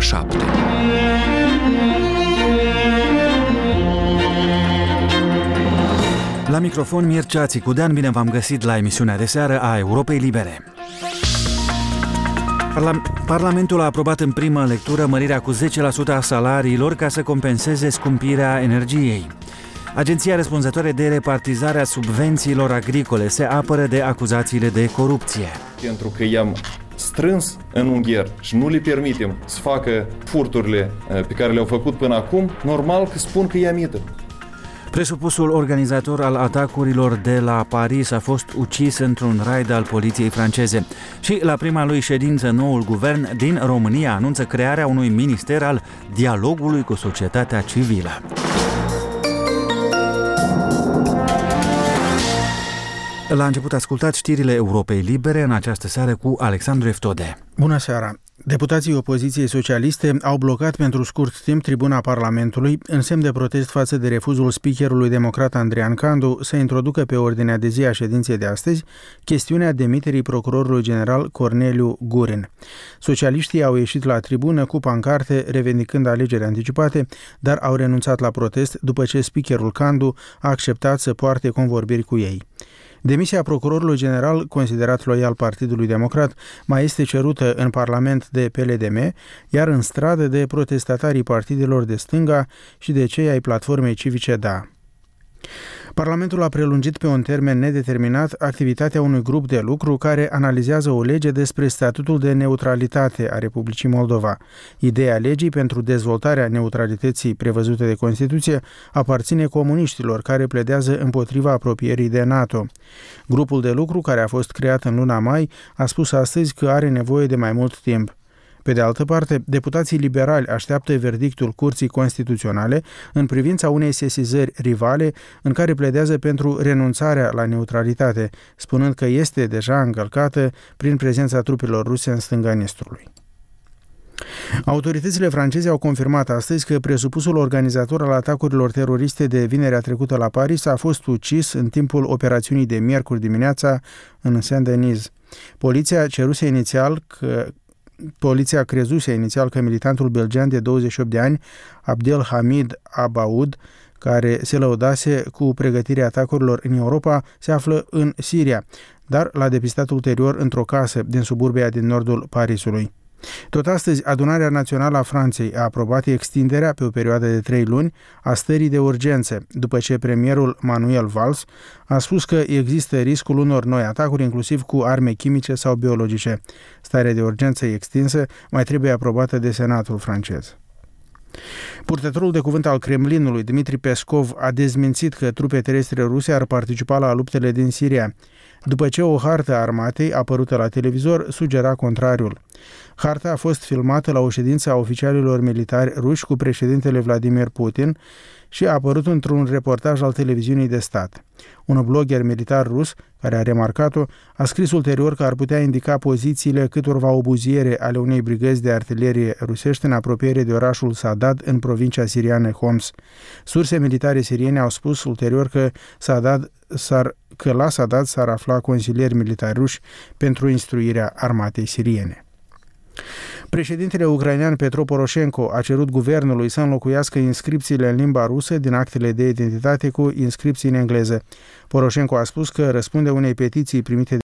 7. La microfon Mircea Țicudean, bine v-am găsit la emisiunea de seară a Europei Libere. Parlamentul a aprobat în primă lectură mărirea cu 10% a salariilor ca să compenseze scumpirea energiei. Agenția răspunzătoare de repartizarea subvențiilor agricole se apără de acuzațiile de corupție. Pentru că i-am strâns în ungher și nu le permitem să facă furturile pe care le-au făcut până acum, normal că spun că ia mită. Presupusul organizator al atacurilor de la Paris a fost ucis într-un raid al poliției franceze. Și la prima lui ședință, noul guvern din România anunță crearea unui minister al dialogului cu societatea civilă. La început ascultați știrile Europei Libere în această seară cu Alexandru Eftode. Bună seara! Deputații opoziției socialiste au blocat pentru scurt timp tribuna Parlamentului în semn de protest față de refuzul speakerului democrat Andrian Candu să introducă pe ordinea de zi a ședinței de astăzi chestiunea demiterii procurorului general Corneliu Gurin. Socialiștii au ieșit la tribună cu pancarte revendicând alegeri anticipate, dar au renunțat la protest după ce speakerul Candu a acceptat să poarte convorbiri cu ei. Demisia procurorului general, considerat loial Partidului Democrat, mai este cerută în Parlament de PLDM, iar în stradă de protestatarii partidelor de stânga și de cei ai platformei civice DA. Parlamentul a prelungit pe un termen nedeterminat activitatea unui grup de lucru care analizează o lege despre statutul de neutralitate a Republicii Moldova. Ideea legii pentru dezvoltarea neutralității prevăzute de Constituție aparține comuniștilor care pledează împotriva apropierii de NATO. Grupul de lucru, care a fost creat în luna mai, a spus astăzi că are nevoie de mai mult timp. Pe de altă parte, deputații liberali așteaptă verdictul Curții Constituționale în privința unei sesizări rivale în care pledează pentru renunțarea la neutralitate, spunând că este deja încălcată prin prezența trupelor ruse în stânga Nistrului. Autoritățile franceze au confirmat astăzi că presupusul organizator al atacurilor teroriste de vinerea trecută la Paris a fost ucis în timpul operațiunii de miercuri dimineața în Saint-Denis. Poliția crezuse inițial că militantul belgian de 28 de ani, Abdelhamid Abaoud, care se lăudase cu pregătirea atacurilor în Europa, se află în Siria, dar l-a depistat ulterior într-o casă din suburbia din nordul Parisului. Tot astăzi, Adunarea Națională a Franței a aprobat extinderea pe o perioadă de 3 luni a stării de urgență, după ce premierul Manuel Valls a spus că există riscul unor noi atacuri, inclusiv cu arme chimice sau biologice. Starea de urgență extinsă mai trebuie aprobată de Senatul francez. Purtătorul de cuvânt al Kremlinului, Dmitri Peskov, a dezmințit că trupe terestre ruse ar participa la luptele din Siria, după ce o hartă a armatei apărută la televizor sugera contrariul. Harta a fost filmată la o ședință a oficialilor militari ruși cu președintele Vladimir Putin și a apărut într-un reportaj al televiziunii de stat. Un blogger militar rus, care a remarcat-o, a scris ulterior că ar putea indica pozițiile câtorva obuziere ale unei brigăzi de artilerie rusești în apropiere de orașul Saadad, în provincia siriană Homs. Surse militare siriene au spus ulterior că la Saadad s-ar afla consilieri militari ruși pentru instruirea armatei siriene. Președintele ucrainean Petro Poroșenko a cerut guvernului să înlocuiască inscripțiile în limba rusă din actele de identitate cu inscripții în engleză. Poroșenko a spus că răspunde unei petiții primite